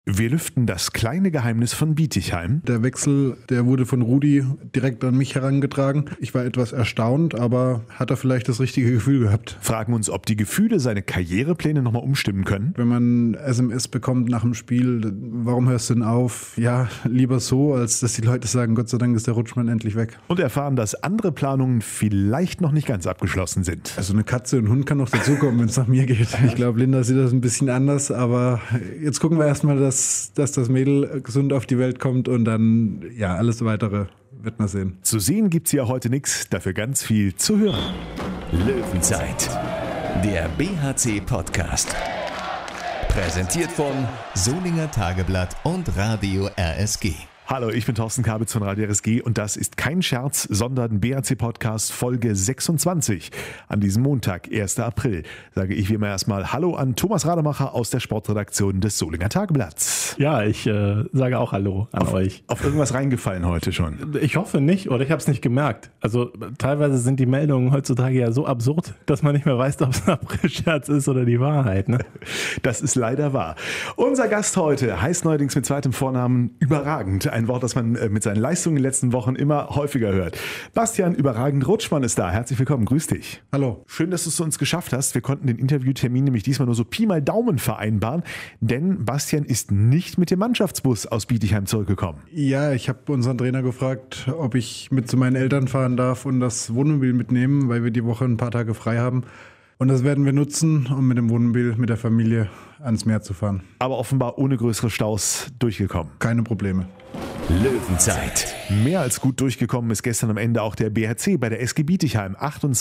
Wir lüften das kleine Geheimnis von Bietigheim. Der Wechsel, der wurde von Rudi direkt an mich herangetragen. Ich war etwas erstaunt, aber hat er vielleicht das richtige Gefühl gehabt. Fragen uns, ob die Gefühle seine Karrierepläne nochmal umstimmen können. Wenn man SMS bekommt nach dem Spiel, warum hörst du denn auf? Ja, lieber so, als dass die Leute sagen, Gott sei Dank ist der Rutschmann endlich weg. Und erfahren, dass andere Planungen vielleicht noch nicht ganz abgeschlossen sind. Also eine Katze und ein Hund kann noch dazukommen, wenn es nach mir geht. Ich glaube, Linda sieht das ein bisschen anders, aber jetzt gucken wir erstmal, dass das Mädel gesund auf die Welt kommt und dann, ja, alles Weitere wird man sehen. Zu sehen gibt's ja heute nichts, dafür ganz viel zu hören. Löwenzeit, der BHC-Podcast. Präsentiert von Solinger Tageblatt und Radio RSG. Hallo, ich bin Thorsten Kabitz von Radio RSG und das ist kein Scherz, sondern BHC-Podcast Folge 26. An diesem Montag, 1. April, sage ich wie immer erstmal Hallo an Thomas Rademacher aus der Sportredaktion des Solinger Tageblatts. Ja, ich sage auch Hallo an euch. Auf irgendwas reingefallen heute schon? Ich hoffe nicht oder ich habe es nicht gemerkt. Also teilweise sind die Meldungen heutzutage ja so absurd, dass man nicht mehr weiß, ob es ein April-Scherz ist oder die Wahrheit. Ne? Das ist leider wahr. Unser Gast heute heißt neuerdings mit zweitem Vornamen überragend. Ein Wort, das man mit seinen Leistungen in den letzten Wochen immer häufiger hört. Bastian überragend Rutschmann ist da. Herzlich willkommen. Grüß dich. Hallo. Schön, dass du es zu uns geschafft hast. Wir konnten den Interviewtermin nämlich diesmal nur so Pi mal Daumen vereinbaren, denn Bastian ist nicht mit dem Mannschaftsbus aus Bietigheim zurückgekommen. Ja, ich habe unseren Trainer gefragt, ob ich mit zu meinen Eltern fahren darf und das Wohnmobil mitnehmen, weil wir die Woche ein paar Tage frei haben. Und das werden wir nutzen, um mit dem Wohnmobil mit der Familie ans Meer zu fahren. Aber offenbar ohne größere Staus durchgekommen. Keine Probleme. Löwenzeit. Mehr als gut durchgekommen ist gestern am Ende auch der BHC bei der SG Bietigheim.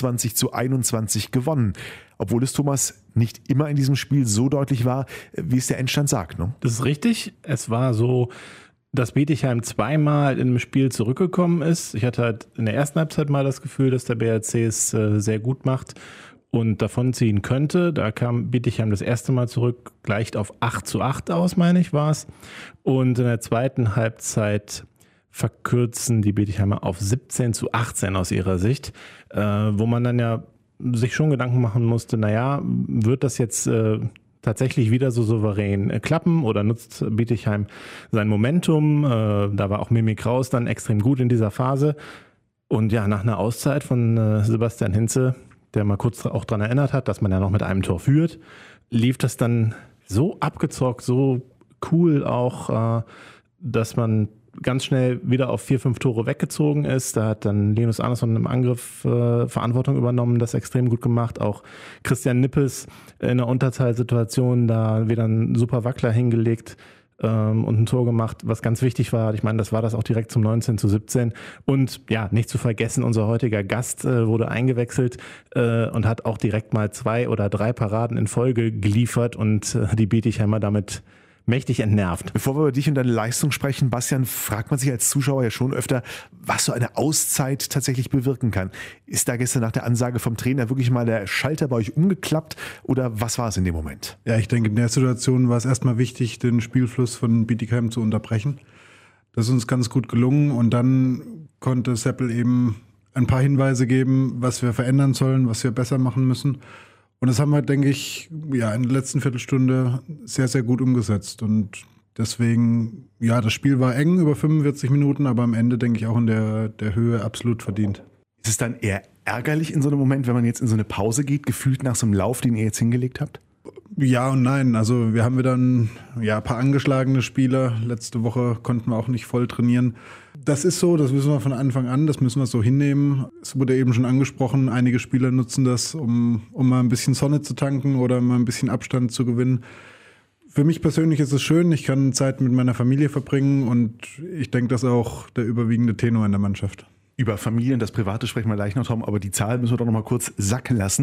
28:21 gewonnen. Obwohl es, Thomas, nicht immer in diesem Spiel so deutlich war, wie es der Endstand sagt. Ne? Das ist richtig. Es war so, dass Bietigheim zweimal in einem Spiel zurückgekommen ist. Ich hatte halt in der ersten Halbzeit mal das Gefühl, dass der BHC es sehr gut macht und davonziehen könnte. Da kam Bietigheim das erste Mal zurück, gleicht auf 8:8 aus, meine ich, war es. Und in der zweiten Halbzeit verkürzen die Bietigheimer auf 17:18 aus ihrer Sicht, wo man dann ja sich schon Gedanken machen musste, naja, wird das jetzt tatsächlich wieder so souverän klappen oder nutzt Bietigheim sein Momentum? Da war auch Mimi Kraus dann extrem gut in dieser Phase. Und ja, nach einer Auszeit von Sebastian Hinze, der mal kurz auch daran erinnert hat, dass man ja noch mit einem Tor führt, lief das dann so abgezockt, so cool auch, dass man ganz schnell wieder auf 4-5 Tore weggezogen ist. Da hat dann Linus Arneson im Angriff Verantwortung übernommen, das extrem gut gemacht. Auch Christian Nippes in der Unterzahlsituation da wieder einen super Wackler hingelegt und ein Tor gemacht, was ganz wichtig war. Ich meine, das war das auch direkt zum 19:17. Und ja, nicht zu vergessen, unser heutiger Gast wurde eingewechselt und hat auch direkt mal 2 oder 3 Paraden in Folge geliefert und die Bietigheimer damit mächtig entnervt. Bevor wir über dich und deine Leistung sprechen, Bastian, fragt man sich als Zuschauer ja schon öfter, was so eine Auszeit tatsächlich bewirken kann. Ist da gestern nach der Ansage vom Trainer wirklich mal der Schalter bei euch umgeklappt oder was war es in dem Moment? Ja, ich denke, in der Situation war es erstmal wichtig, den Spielfluss von Bietigheim zu unterbrechen. Das ist uns ganz gut gelungen und dann konnte Seppel eben ein paar Hinweise geben, was wir verändern sollen, was wir besser machen müssen. Und das haben wir, denke ich, ja, in der letzten Viertelstunde sehr, sehr gut umgesetzt. Und deswegen, ja, das Spiel war eng über 45 Minuten, aber am Ende, denke ich, auch in der Höhe absolut verdient. Ist es dann eher ärgerlich in so einem Moment, wenn man jetzt in so eine Pause geht, gefühlt nach so einem Lauf, den ihr jetzt hingelegt habt? Ja und nein. Also wir haben wieder ein paar angeschlagene Spieler. Letzte Woche konnten wir auch nicht voll trainieren. Das ist so, das wissen wir von Anfang an, das müssen wir so hinnehmen. Es wurde eben schon angesprochen, einige Spieler nutzen das, um mal ein bisschen Sonne zu tanken oder mal ein bisschen Abstand zu gewinnen. Für mich persönlich ist es schön, ich kann Zeit mit meiner Familie verbringen und ich denke, das ist auch der überwiegende Tenor in der Mannschaft. Über Familie und das Private sprechen wir gleich noch, Tom, aber die Zahl müssen wir doch noch mal kurz sacken lassen.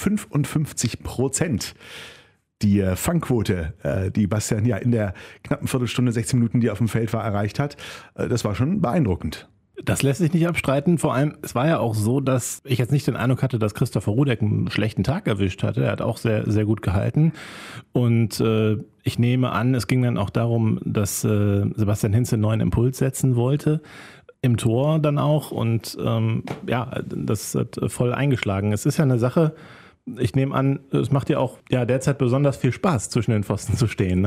55%. Die Fangquote, die Bastian ja in der knappen Viertelstunde, 16 Minuten, die er auf dem Feld war, erreicht hat, das war schon beeindruckend. Das lässt sich nicht abstreiten. Vor allem, es war ja auch so, dass ich jetzt nicht den Eindruck hatte, dass Christopher Rudek einen schlechten Tag erwischt hatte. Er hat auch sehr, sehr gut gehalten. Und ich nehme an, es ging dann auch darum, dass Sebastian Hinze einen neuen Impuls setzen wollte. Im Tor dann auch. Und das hat voll eingeschlagen. Es ist ja eine Sache, ich nehme an, es macht dir auch derzeit besonders viel Spaß, zwischen den Pfosten zu stehen, ne?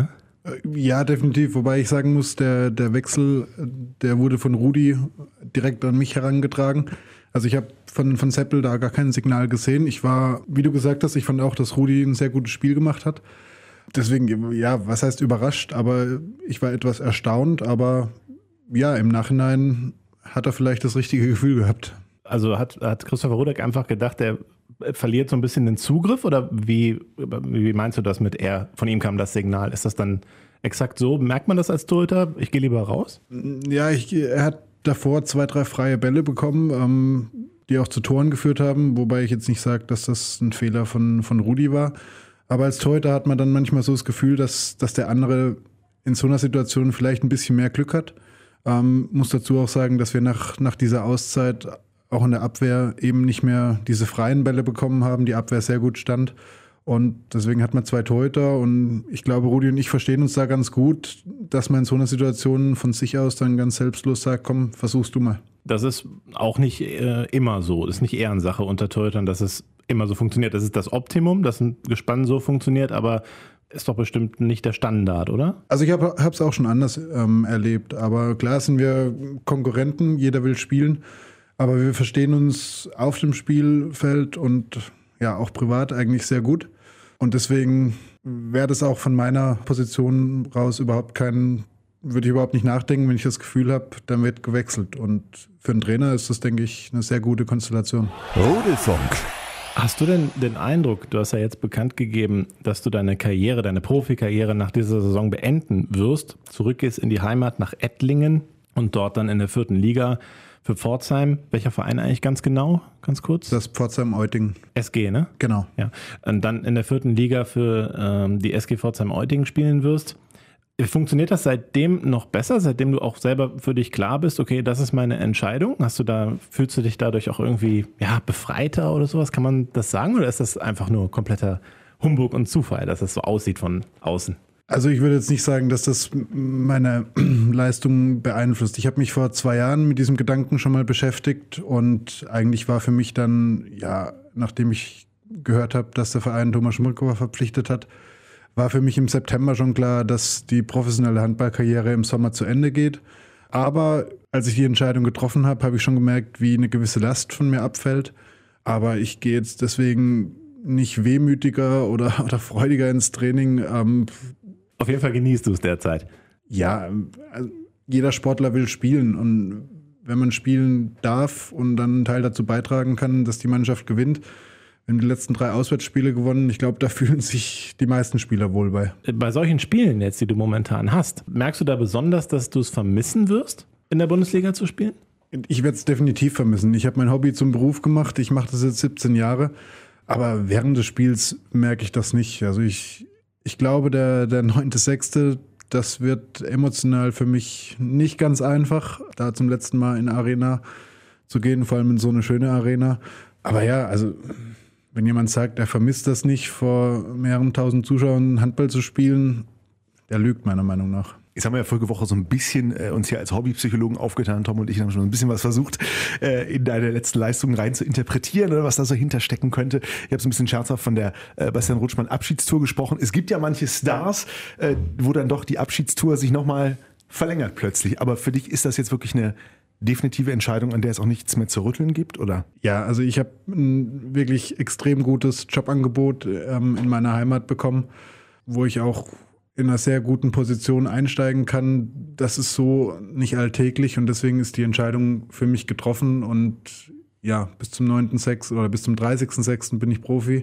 Ja, definitiv. Wobei ich sagen muss, der Wechsel, der wurde von Rudi direkt an mich herangetragen. Also ich habe von Seppel da gar kein Signal gesehen. Ich war, wie du gesagt hast, ich fand auch, dass Rudi ein sehr gutes Spiel gemacht hat. Deswegen, ja, was heißt überrascht, aber ich war etwas erstaunt. Aber ja, im Nachhinein hat er vielleicht das richtige Gefühl gehabt. Also hat Christopher Rudek einfach gedacht, er verliert so ein bisschen den Zugriff, oder wie meinst du das mit von ihm kam das Signal? Ist das dann exakt so? Merkt man das als Torhüter? Ich gehe lieber raus? Ja, er hat davor 2, 3 freie Bälle bekommen, die auch zu Toren geführt haben, wobei ich jetzt nicht sage, dass das ein Fehler von Rudi war. Aber als Torhüter hat man dann manchmal so das Gefühl, dass der andere in so einer Situation vielleicht ein bisschen mehr Glück hat. Muss dazu auch sagen, dass wir nach dieser Auszeit auch in der Abwehr eben nicht mehr diese freien Bälle bekommen haben, die Abwehr sehr gut stand. Und deswegen hat man 2 Torhüter und ich glaube, Rudi und ich verstehen uns da ganz gut, dass man in so einer Situation von sich aus dann ganz selbstlos sagt, komm, versuchst du mal. Das ist auch nicht immer so. Das ist nicht Ehrensache unter Torhütern, dass es immer so funktioniert. Das ist das Optimum, dass ein Gespann so funktioniert, aber ist doch bestimmt nicht der Standard, oder? Also ich habe es auch schon anders erlebt, aber klar sind wir Konkurrenten, jeder will spielen. Aber wir verstehen uns auf dem Spielfeld und ja auch privat eigentlich sehr gut. Und deswegen wäre das auch von meiner Position raus würde ich überhaupt nicht nachdenken, wenn ich das Gefühl habe, dann wird gewechselt. Und für einen Trainer ist das, denke ich, eine sehr gute Konstellation. Rudelfunk. Hast du denn den Eindruck, du hast ja jetzt bekannt gegeben, dass du deine Profikarriere nach dieser Saison beenden wirst, zurückgehst in die Heimat nach Ettlingen und dort dann in der 4. Liga für Pforzheim. Welcher Verein eigentlich ganz genau? Ganz kurz? Das Pforzheim-Euting. SG, ne? Genau. Ja. Und dann in der 4. Liga für die SG Pforzheim-Euting spielen wirst. Funktioniert das seitdem noch besser, seitdem du auch selber für dich klar bist, okay, das ist meine Entscheidung? Fühlst du dich dadurch auch irgendwie befreiter oder sowas? Kann man das sagen, oder ist das einfach nur kompletter Humbug und Zufall, dass es so aussieht von außen? Also ich würde jetzt nicht sagen, dass das meine Leistung beeinflusst. Ich habe mich vor 2 Jahren mit diesem Gedanken schon mal beschäftigt und eigentlich war für mich dann, nachdem ich gehört habe, dass der Verein Thomas Schmolkowa verpflichtet hat, war für mich im September schon klar, dass die professionelle Handballkarriere im Sommer zu Ende geht. Aber als ich die Entscheidung getroffen habe, habe ich schon gemerkt, wie eine gewisse Last von mir abfällt. Aber ich gehe jetzt deswegen nicht wehmütiger oder freudiger ins Training. Auf jeden Fall genießt du es derzeit. Ja, jeder Sportler will spielen und wenn man spielen darf und dann einen Teil dazu beitragen kann, dass die Mannschaft gewinnt. Wir haben die letzten 3 Auswärtsspiele gewonnen. Ich glaube, da fühlen sich die meisten Spieler wohl bei. Bei solchen Spielen jetzt, die du momentan hast, merkst du da besonders, dass du es vermissen wirst, in der Bundesliga zu spielen? Ich werde es definitiv vermissen. Ich habe mein Hobby zum Beruf gemacht. Ich mache das jetzt 17 Jahre. Aber während des Spiels merke ich das nicht. Also ich glaube, der 9.6., das wird emotional für mich nicht ganz einfach, da zum letzten Mal in eine Arena zu gehen, vor allem in so eine schöne Arena. Aber ja, also wenn jemand sagt, er vermisst das nicht, vor mehreren tausend Zuschauern Handball zu spielen, der lügt meiner Meinung nach. Jetzt haben wir ja vorige Woche so ein bisschen uns hier als Hobbypsychologen aufgetan. Tom und ich haben schon ein bisschen was versucht, in deine letzten Leistungen rein zu interpretieren oder was da so hinterstecken könnte. Ich habe so ein bisschen scherzhaft von der Bastian Rutschmann Abschiedstour gesprochen. Es gibt ja manche Stars, wo dann doch die Abschiedstour sich nochmal verlängert plötzlich. Aber für dich ist das jetzt wirklich eine definitive Entscheidung, an der es auch nichts mehr zu rütteln gibt, oder? Ja, also ich habe ein wirklich extrem gutes Jobangebot in meiner Heimat bekommen, wo ich auch in einer sehr guten Position einsteigen kann. Das ist so nicht alltäglich und deswegen ist die Entscheidung für mich getroffen und ja, bis zum 9.6. oder bis zum 30.6. bin ich Profi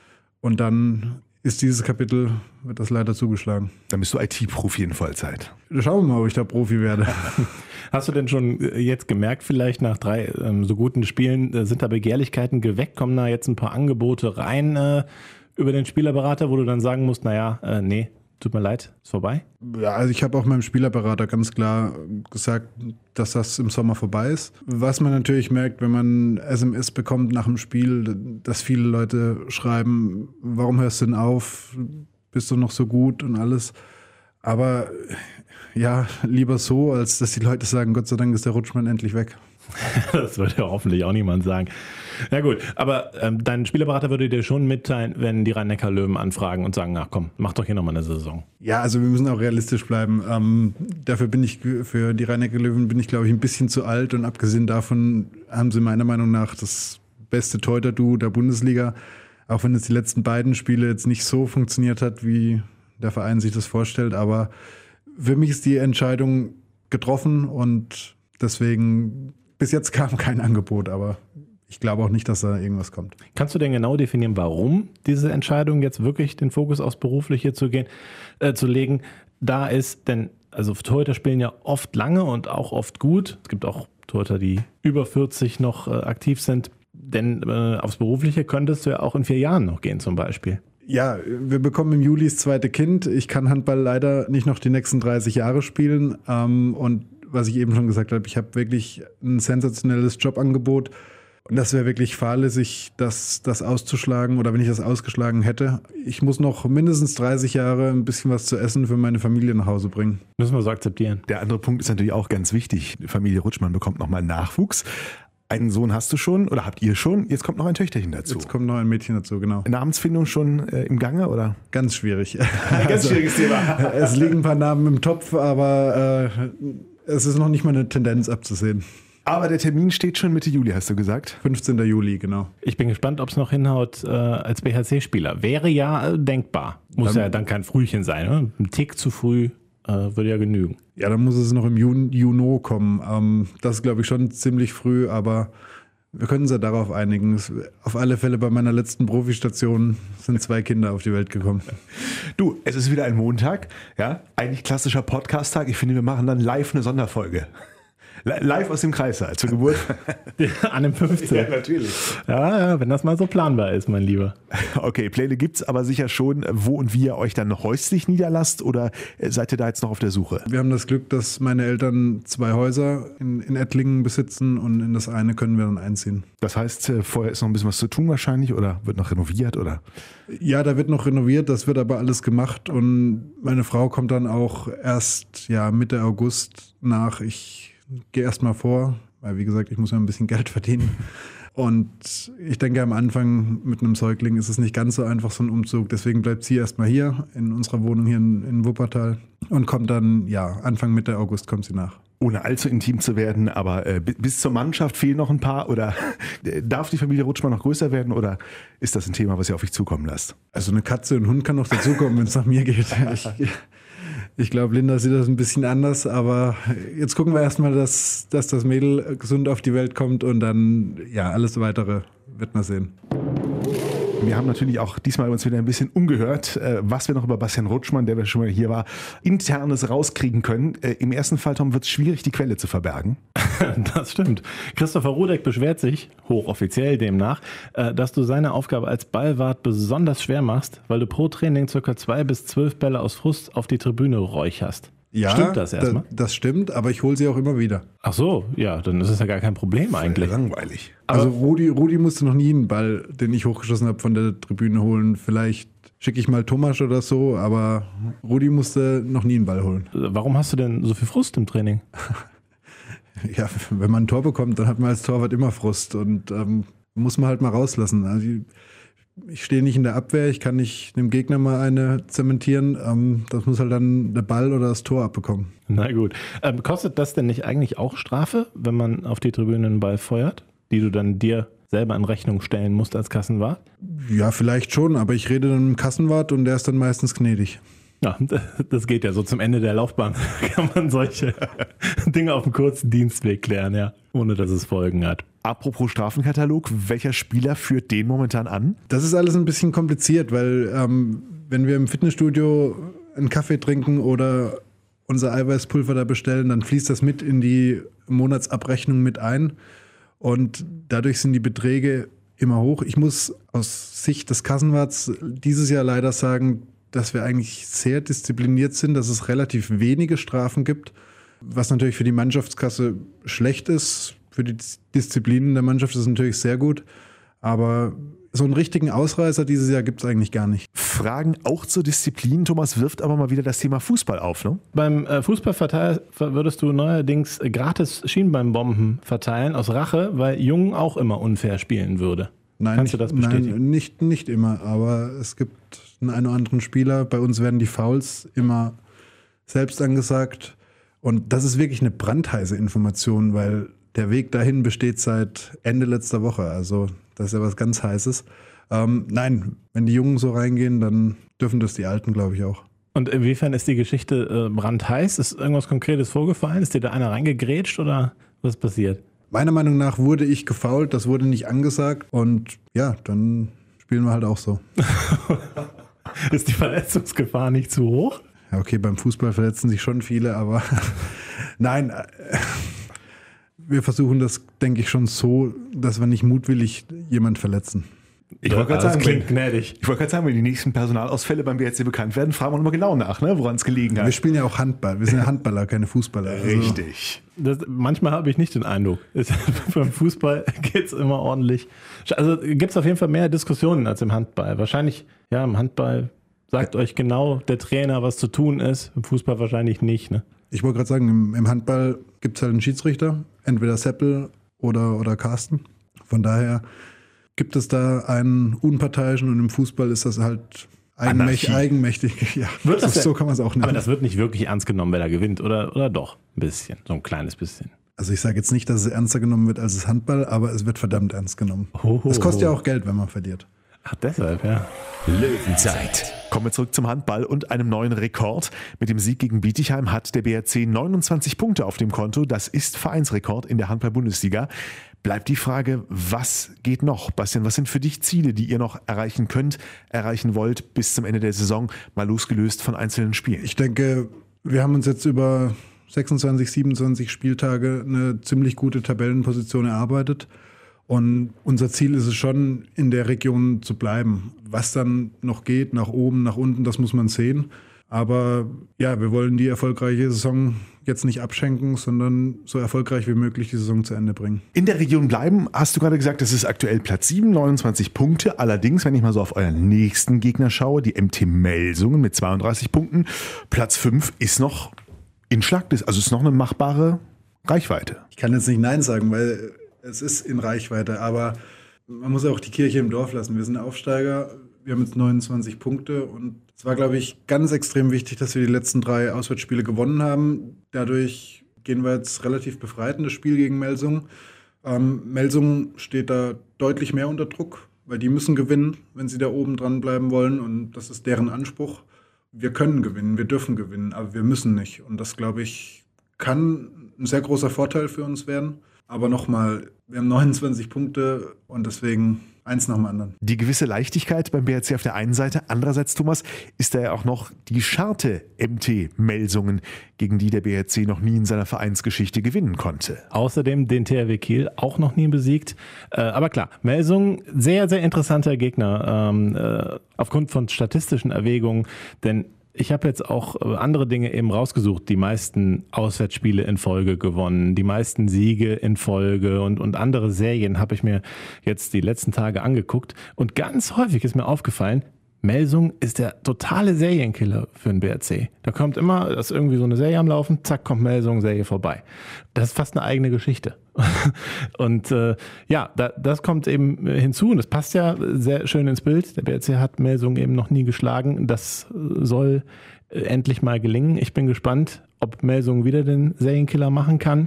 und dann ist dieses Kapitel, wird das leider zugeschlagen. Dann bist du IT-Profi in Vollzeit. Schauen wir mal, ob ich da Profi werde. Hast du denn schon jetzt gemerkt, vielleicht nach 3 so guten Spielen, sind da Begehrlichkeiten geweckt? Kommen da jetzt ein paar Angebote rein über den Spielerberater, wo du dann sagen musst, nee, tut mir leid, ist vorbei? Ja, also ich habe auch meinem Spielerberater ganz klar gesagt, dass das im Sommer vorbei ist. Was man natürlich merkt, wenn man SMS bekommt nach dem Spiel, dass viele Leute schreiben, warum hörst du denn auf? Bist du noch so gut und alles? Aber ja, lieber so, als dass die Leute sagen, Gott sei Dank ist der Rutschmann endlich weg. Das würde ja hoffentlich auch niemand sagen. Na gut, aber dein Spielerberater würde dir schon mitteilen, wenn die Rhein-Neckar-Löwen anfragen und sagen, ach komm, mach doch hier nochmal eine Saison. Ja, also wir müssen auch realistisch bleiben. Für die Rhein-Neckar-Löwen bin ich, glaube ich, ein bisschen zu alt. Und abgesehen davon haben sie meiner Meinung nach das beste Torhüter-Duo der Bundesliga. Auch wenn es die letzten beiden Spiele jetzt nicht so funktioniert hat, wie der Verein sich das vorstellt. Aber für mich ist die Entscheidung getroffen und deswegen, bis jetzt kam kein Angebot, aber ich glaube auch nicht, dass da irgendwas kommt. Kannst du denn genau definieren, warum diese Entscheidung jetzt wirklich den Fokus aufs Berufliche zu legen, da ist? Denn also Torhüter spielen ja oft lange und auch oft gut. Es gibt auch Torhüter, die über 40 noch aktiv sind. Denn aufs Berufliche könntest du ja auch in 4 Jahren noch gehen zum Beispiel. Ja, wir bekommen im Juli das zweite Kind. Ich kann Handball leider nicht noch die nächsten 30 Jahre spielen. Und was ich eben schon gesagt habe, ich habe wirklich ein sensationelles Jobangebot. Und das wäre wirklich fahrlässig, das auszuschlagen oder wenn ich das ausgeschlagen hätte. Ich muss noch mindestens 30 Jahre ein bisschen was zu essen für meine Familie nach Hause bringen. Müssen wir so akzeptieren. Der andere Punkt ist natürlich auch ganz wichtig. Die Familie Rutschmann bekommt nochmal Nachwuchs. Einen Sohn hast du schon oder habt ihr schon? Jetzt kommt noch ein Töchterchen dazu. Jetzt kommt noch ein Mädchen dazu, genau. Namensfindung schon im Gange, oder? Ganz schwierig. Ganz schwieriges Thema. Es liegen ein paar Namen im Topf, aber es ist noch nicht mal eine Tendenz abzusehen. Aber der Termin steht schon Mitte Juli, hast du gesagt? 15. Juli, genau. Ich bin gespannt, ob es noch hinhaut als BHC-Spieler. Wäre ja denkbar. Muss ja dann kein Frühchen sein. Ne? Ein Tick zu früh würde ja genügen. Ja, dann muss es noch im Juni kommen. Das ist, glaube ich, schon ziemlich früh, aber wir können uns ja darauf einigen. Auf alle Fälle bei meiner letzten Profistation sind 2 Kinder auf die Welt gekommen. Du, es ist wieder ein Montag, ja, eigentlich klassischer Podcast-Tag. Ich finde, wir machen dann live eine Sonderfolge. Live aus dem Kreissaal zur Geburt. An dem 15. Ja, natürlich. Ja, wenn das mal so planbar ist, mein Lieber. Okay, Pläne gibt's aber sicher schon, wo und wie ihr euch dann häuslich niederlasst oder seid ihr da jetzt noch auf der Suche? Wir haben das Glück, dass meine Eltern 2 Häuser in Ettlingen besitzen und in das eine können wir dann einziehen. Das heißt, vorher ist noch ein bisschen was zu tun wahrscheinlich oder wird noch renoviert oder? Ja, da wird noch renoviert, das wird aber alles gemacht und meine Frau kommt dann auch erst Mitte August nach. Ich gehe erst mal vor, weil wie gesagt, ich muss ja ein bisschen Geld verdienen. Und ich denke, am Anfang mit einem Säugling ist es nicht ganz so einfach, so ein Umzug. Deswegen bleibt sie erst mal hier in unserer Wohnung hier in Wuppertal und kommt dann, Anfang Mitte August kommt sie nach. Ohne allzu intim zu werden, aber bis zur Mannschaft fehlen noch ein paar oder darf die Familie Rutschmann noch größer werden oder ist das ein Thema, was ihr auf euch zukommen lasst? Also eine Katze und ein Hund kann noch dazukommen, wenn es nach mir geht. Ich glaube, Linda sieht das ein bisschen anders, aber jetzt gucken wir erstmal, dass das Mädel gesund auf die Welt kommt und dann, alles Weitere wird man sehen. Wir haben natürlich auch diesmal uns wieder ein bisschen umgehört, was wir noch über Bastian Rutschmann, der schon mal hier war, Internes rauskriegen können. Im ersten Fall, Tom, wird es schwierig, die Quelle zu verbergen. Das stimmt. Christopher Rudek beschwert sich, hochoffiziell demnach, dass du seine Aufgabe als Ballwart besonders schwer machst, weil du pro Training ca. 2 bis 12 Bälle aus Frust auf die Tribüne räucherst. Ja, stimmt das erstmal? Das stimmt, aber ich hole sie auch immer wieder. Ach so, ja, dann ist es ja gar kein Problem eigentlich. Langweilig. Also Rudi musste noch nie einen Ball, den ich hochgeschossen habe, von der Tribüne holen. Vielleicht schicke ich mal Thomas oder so, aber Rudi musste noch nie einen Ball holen. Warum hast du denn so viel Frust im Training? Ja, wenn man ein Tor bekommt, dann hat man als Torwart immer Frust und muss man halt mal rauslassen. Also ich stehe nicht in der Abwehr, ich kann nicht dem Gegner mal eine zementieren. Das muss halt dann der Ball oder das Tor abbekommen. Na gut. Kostet das denn nicht eigentlich auch Strafe, wenn man auf die Tribüne einen Ball feuert, die du dann dir selber in Rechnung stellen musst als Kassenwart? Ja, vielleicht schon, aber ich rede dann mit dem Kassenwart und der ist dann meistens gnädig. Ja, das geht ja so zum Ende der Laufbahn. Kann man solche Dinge auf dem kurzen Dienstweg klären, ja, ohne dass es Folgen hat. Apropos Strafenkatalog, welcher Spieler führt den momentan an? Das ist alles ein bisschen kompliziert, weil wenn wir im Fitnessstudio einen Kaffee trinken oder unser Eiweißpulver da bestellen, dann fließt das mit in die Monatsabrechnung mit ein und dadurch sind die Beträge immer hoch. Ich muss aus Sicht des Kassenwarts dieses Jahr leider sagen, dass wir eigentlich sehr diszipliniert sind, dass es relativ wenige Strafen gibt, was natürlich für die Mannschaftskasse schlecht ist. Für die Disziplin der Mannschaft ist es natürlich sehr gut, aber so einen richtigen Ausreißer dieses Jahr gibt es eigentlich gar nicht. Fragen auch zur Disziplin. Thomas wirft aber mal wieder das Thema Fußball auf, ne? Beim Fußballverteil würdest du neuerdings gratis Schienbeinbomben verteilen aus Rache, weil Jung auch immer unfair spielen würde. Nein, Kannst du das bestätigen? Nein, nicht immer, aber es gibt einen oder anderen Spieler. Bei uns werden die Fouls immer selbst angesagt. Und das ist wirklich eine brandheiße Information, weil der Weg dahin besteht seit Ende letzter Woche. Also das ist ja was ganz Heißes. Nein, wenn die Jungen so reingehen, dann dürfen das die Alten, glaube ich, auch. Und inwiefern ist die Geschichte brandheiß? Ist irgendwas Konkretes vorgefallen? Ist dir da einer reingegrätscht oder was ist passiert? Meiner Meinung nach wurde ich gefoult, das wurde nicht angesagt. Und ja, dann spielen wir halt auch so. Ist die Verletzungsgefahr nicht zu hoch? Ja, okay, beim Fußball verletzen sich schon viele, aber nein, wir versuchen das, denke ich, schon so, dass wir nicht mutwillig jemand verletzen. Ich wollte gerade sagen, klingt gnädig. wenn die nächsten Personalausfälle beim BRC bekannt werden, fragen wir nochmal genau nach, ne, woran es gelegen hat. Wir spielen ja auch Handball. Wir sind ja Handballer, keine Fußballer. Also Richtig. Manchmal habe ich nicht den Eindruck. Beim Fußball geht es immer ordentlich. Also gibt es auf jeden Fall mehr Diskussionen als im Handball. Wahrscheinlich, ja, im Handball sagt euch genau der Trainer, was zu tun ist. Im Fußball wahrscheinlich nicht, ne? Ich wollte gerade sagen, im Handball gibt es halt einen Schiedsrichter, entweder Seppel oder Carsten. Von daher gibt es da einen Unparteiischen und im Fußball ist das halt eigenmächtig. Ja, so kann man es auch nennen. Aber das wird nicht wirklich ernst genommen, wer da gewinnt, oder doch? Ein bisschen, so ein kleines bisschen. Also ich sage jetzt nicht, dass es ernster genommen wird als das Handball, aber es wird verdammt ernst genommen. Es kostet ja auch Geld, wenn man verliert. Ach, deshalb, ja. Löwenzeit. Kommen wir zurück zum Handball und einem neuen Rekord. Mit dem Sieg gegen Bietigheim hat der BRC 29 Punkte auf dem Konto. Das ist Vereinsrekord in der Handball-Bundesliga. Bleibt die Frage, was geht noch? Bastian, was sind für dich Ziele, die ihr noch erreichen könnt, erreichen wollt bis zum Ende der Saison, mal losgelöst von einzelnen Spielen? Ich denke, wir haben uns jetzt über 26, 27 Spieltage eine ziemlich gute Tabellenposition erarbeitet. Und unser Ziel ist es schon, in der Region zu bleiben. Was dann noch geht, nach oben, nach unten, das muss man sehen. Aber ja, wir wollen die erfolgreiche Saison jetzt nicht abschenken, sondern so erfolgreich wie möglich die Saison zu Ende bringen. In der Region bleiben, hast du gerade gesagt, das ist aktuell Platz 7, 29 Punkte. Allerdings, wenn ich mal so auf euren nächsten Gegner schaue, die MT Melsungen mit 32 Punkten, Platz 5 ist noch in Schlagdistanz, also ist noch eine machbare Reichweite. Ich kann jetzt nicht Nein sagen, weil es ist in Reichweite, aber man muss auch die Kirche im Dorf lassen. Wir sind Aufsteiger, wir haben jetzt 29 Punkte und es war, glaube ich, ganz extrem wichtig, dass wir die letzten 3 Auswärtsspiele gewonnen haben. Dadurch gehen wir jetzt relativ befreit in das Spiel gegen Melsungen. Melsungen steht da deutlich mehr unter Druck, weil die müssen gewinnen, wenn sie da oben dran bleiben wollen und das ist deren Anspruch. Wir können gewinnen, wir dürfen gewinnen, aber wir müssen nicht und das, glaube ich, kann ein sehr großer Vorteil für uns werden. Aber nochmal, wir haben 29 Punkte und deswegen eins nach dem anderen. Die gewisse Leichtigkeit beim BRC auf der einen Seite, andererseits, Thomas, ist da ja auch noch die Scharte MT Melsungen, gegen die der BRC noch nie in seiner Vereinsgeschichte gewinnen konnte. Außerdem den THW Kiel auch noch nie besiegt. Aber klar, Melsungen, sehr, sehr interessanter Gegner aufgrund von statistischen Erwägungen, denn ich habe jetzt auch andere Dinge eben rausgesucht, die meisten Auswärtsspiele in Folge gewonnen, die meisten Siege in Folge und andere Serien habe ich mir jetzt die letzten Tage angeguckt und ganz häufig ist mir aufgefallen, Melsungen ist der totale Serienkiller für den BRC. Da kommt immer, da ist irgendwie so eine Serie am Laufen, zack, kommt Melsungen, Serie vorbei. Das ist fast eine eigene Geschichte. Und das kommt eben hinzu und das passt ja sehr schön ins Bild. Der BRC hat Melsungen eben noch nie geschlagen. Das soll endlich mal gelingen. Ich bin gespannt, ob Melsungen wieder den Serienkiller machen kann.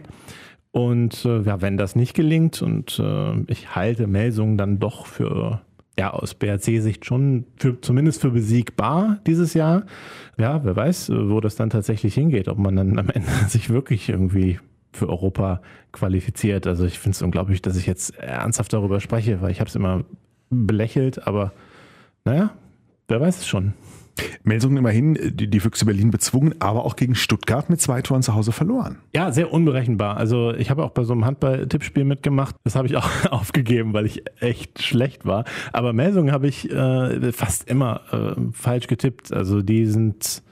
Und wenn das nicht gelingt und ich halte Melsungen dann doch für aus BRC-Sicht schon zumindest für besiegbar dieses Jahr. Ja, wer weiß, wo das dann tatsächlich hingeht, ob man dann am Ende sich wirklich irgendwie für Europa qualifiziert. Also ich finde es unglaublich, dass ich jetzt ernsthaft darüber spreche, weil ich habe es immer belächelt, aber naja, wer weiß es schon. Melsungen immerhin die Füchse Berlin bezwungen, aber auch gegen Stuttgart mit 2 Toren zu Hause verloren. Ja, sehr unberechenbar. Also ich habe auch bei so einem Handball-Tippspiel mitgemacht. Das habe ich auch aufgegeben, weil ich echt schlecht war. Aber Melsungen habe ich fast immer falsch getippt. Also die sind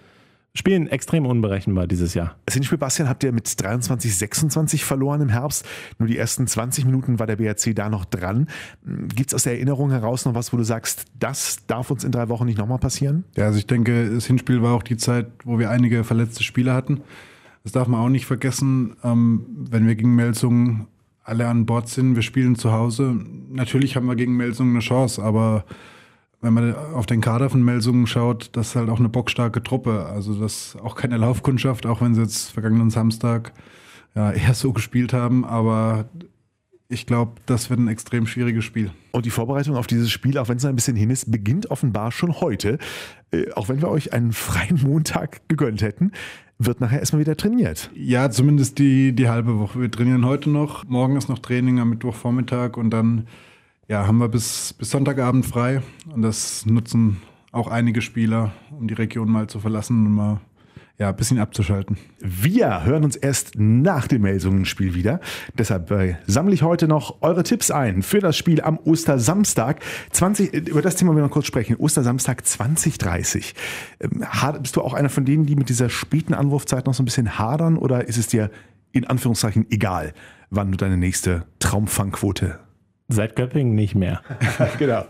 spielen extrem unberechenbar dieses Jahr. Das Hinspiel, Bastian, habt ihr mit 23-26 verloren im Herbst. Nur die ersten 20 Minuten war der BRC da noch dran. Gibt es aus der Erinnerung heraus noch was, wo du sagst, das darf uns in 3 Wochen nicht nochmal passieren? Ja, also ich denke, das Hinspiel war auch die Zeit, wo wir einige verletzte Spieler hatten. Das darf man auch nicht vergessen, wenn wir gegen Melsungen alle an Bord sind, wir spielen zu Hause. Natürlich haben wir gegen Melsungen eine Chance, aber wenn man auf den Kader von Melsungen schaut, das ist halt auch eine bockstarke Truppe. Also das ist auch keine Laufkundschaft, auch wenn sie jetzt vergangenen Samstag ja eher so gespielt haben. Aber ich glaube, das wird ein extrem schwieriges Spiel. Und die Vorbereitung auf dieses Spiel, auch wenn es ein bisschen hin ist, beginnt offenbar schon heute. Auch wenn wir euch einen freien Montag gegönnt hätten, wird nachher erstmal wieder trainiert. Ja, zumindest die halbe Woche. Wir trainieren heute noch. Morgen ist noch Training am Mittwochvormittag und dann haben wir bis Sonntagabend frei. Und das nutzen auch einige Spieler, um die Region mal zu verlassen und mal ein bisschen abzuschalten. Wir hören uns erst nach dem Melsungen-Spiel wieder. Deshalb sammle ich heute noch eure Tipps ein für das Spiel am Ostersamstag. Über das Thema wollen wir noch kurz sprechen. Ostersamstag 20:30. Bist du auch einer von denen, die mit dieser späten Anwurfzeit noch so ein bisschen hadern? Oder ist es dir in Anführungszeichen egal, wann du deine nächste Traumfangquote? Seit Göppingen nicht mehr. Genau.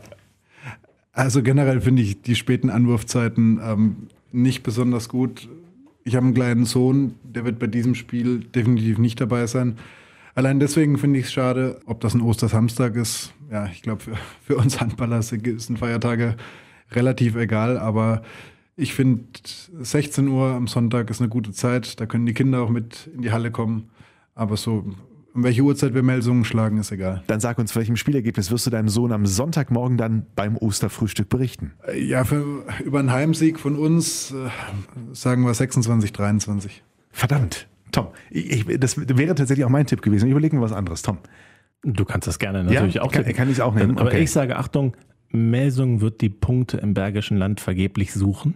Also generell finde ich die späten Anwurfzeiten nicht besonders gut. Ich habe einen kleinen Sohn, der wird bei diesem Spiel definitiv nicht dabei sein. Allein deswegen finde ich es schade, ob das ein Ostersamstag ist. Ja, ich glaube, für uns Handballer sind Feiertage relativ egal, aber ich finde 16 Uhr am Sonntag ist eine gute Zeit. Da können die Kinder auch mit in die Halle kommen. Aber so, um welche Uhrzeit wir Melsungen schlagen, ist egal. Dann sag uns, welchem Spielergebnis wirst du deinem Sohn am Sonntagmorgen dann beim Osterfrühstück berichten? Ja, über einen Heimsieg von uns sagen wir 26-23. Verdammt, Tom, das wäre tatsächlich auch mein Tipp gewesen. Ich überlege mir was anderes, Tom. Du kannst das gerne natürlich auch tippen. Kann ich es auch nehmen. Aber okay. ich sage, Achtung, Melsungen wird die Punkte im Bergischen Land vergeblich suchen.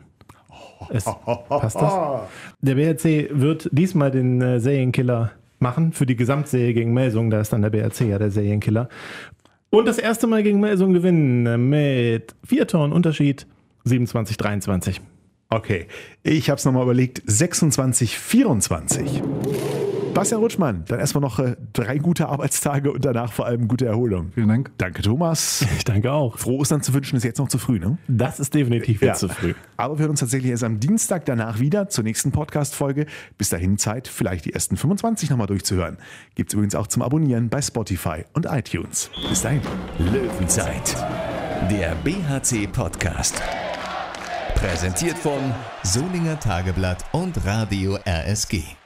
Passt das? Der BRC wird diesmal den Serienkiller machen für die Gesamtserie gegen Melsungen. Da ist dann der BRC ja der Serienkiller. Und das erste Mal gegen Melsungen gewinnen mit 4 Toren Unterschied, 27-23. Okay, ich habe es nochmal überlegt, 26-24. Bastian Rutschmann, dann erstmal noch 3 gute Arbeitstage und danach vor allem gute Erholung. Vielen Dank. Danke, Thomas. Ich danke auch. Frohe Ostern zu wünschen ist jetzt noch zu früh, ne? Das ist definitiv jetzt zu früh. Aber wir hören uns tatsächlich erst am Dienstag danach wieder zur nächsten Podcast-Folge. Bis dahin Zeit, vielleicht die ersten 25 nochmal durchzuhören. Gibt es übrigens auch zum Abonnieren bei Spotify und iTunes. Bis dahin. Löwenzeit, der BHC-Podcast. Präsentiert von Solinger Tageblatt und Radio RSG.